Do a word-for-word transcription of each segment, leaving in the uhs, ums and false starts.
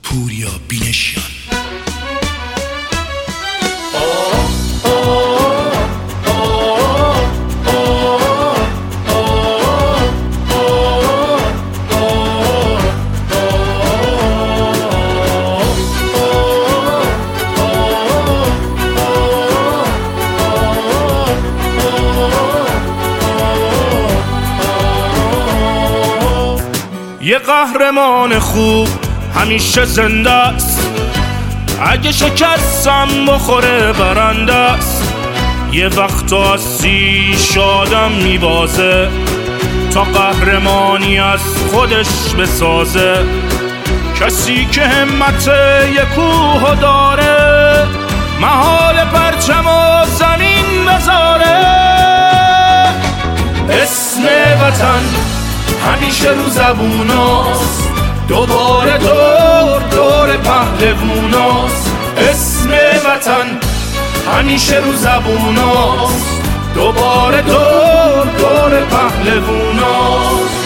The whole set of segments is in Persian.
پوریا بینشیان. یه قهرمان خوب همیشه زنده است، اگه شکستم بخوره برنده است. یه وقتا هستی شادم میبازه تا قهرمانی از خودش بسازه. کسی که همت یه کوه داره، محال پرچم و زمین بذاره. اسم وطن همیشه رو زبوناست، دوباره دور دور پهلووناست. اسم وطن همیشه رو زبوناست، دوباره دور دور پهلووناست.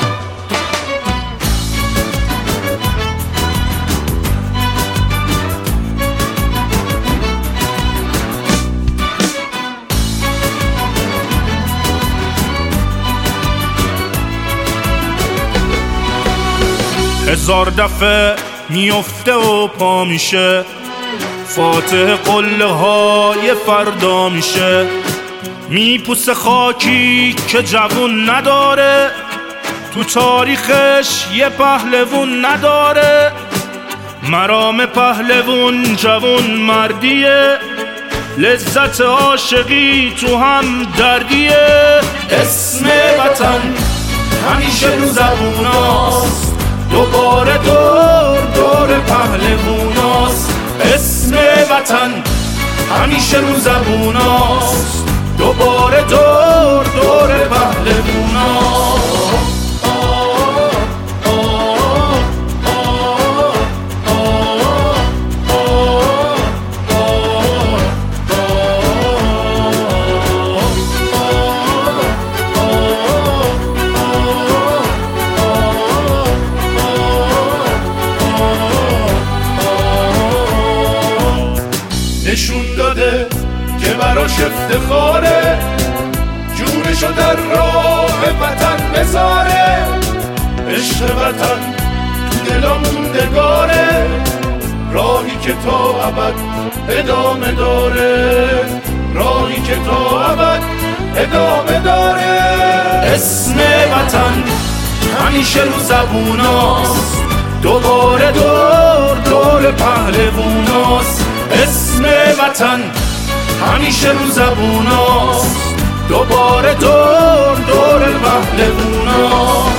هزار دفعه میفته و پا میشه، فاتح قله های فردا میشه. میپوسه خاکی که جوون نداره، تو تاریخش یه پهلوون نداره. مرام پهلوون جوون مردیه، لذت عاشقی تو هم دردیه. اسم وطن همیشه رو زبوناست، دوباره دور دور پهلووناست. اسم وطن همیشه رو زبوناست، دوباره دور دور پهلووناست. نشون داده که براش افتخاره، جونشو در راه وطن بذاره. عشق وطن تو دلا موندگاره، راهی که تا ابد ادامه داره. راهی که تا ابد ادامه داره. اسم وطن همیشه رو زبوناست، دوباره دور دور پهلووناست. اسم وطن همیشه رو زبوناست، دوباره دور دور پهلووناست.